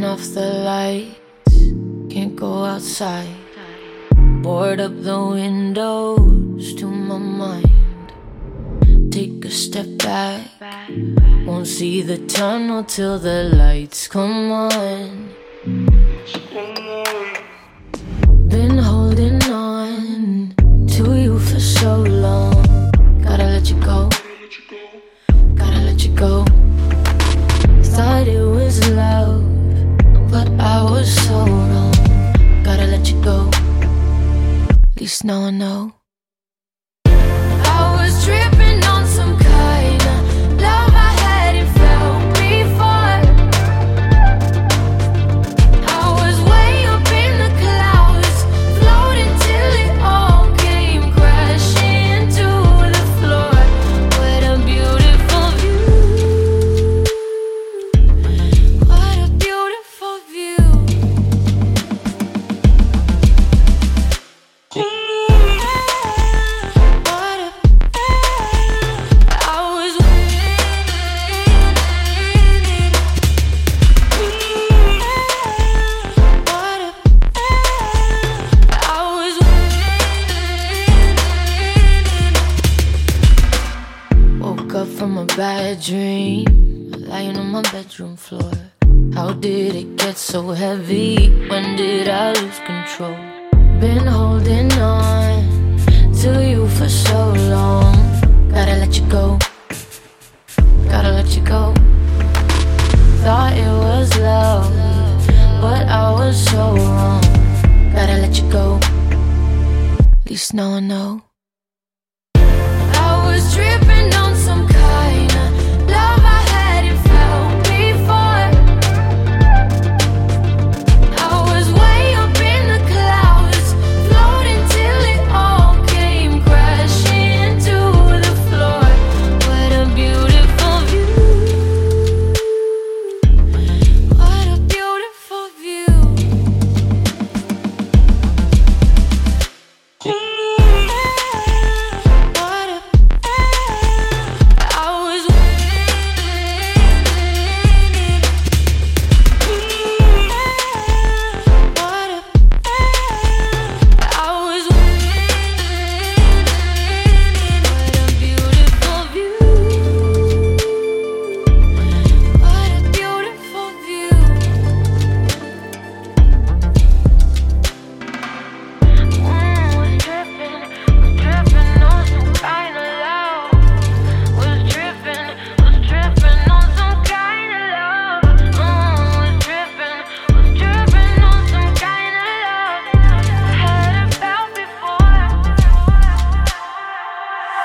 off the lights, can't go outside. Board up the windows to my mind. Take a step back, won't see the tunnel till the lights come on. Been holding on to you for so long. Gotta let you go, gotta let you go. Thought it was love, but I was so wrong. Gotta let you go, at least now I know. I was tripping on some kind of love I hadn't felt before. I was way up in the clouds, floating till it all came crashing to the floor. What a beautiful view, what a beautiful view. Woke up from a bad dream, lying on my bedroom floor. How did it get so heavy? When did I lose control? Been holding on to you for so long. Gotta let you go, gotta let you go. Thought it was love, but I was so wrong. Gotta let you go, at least now I know.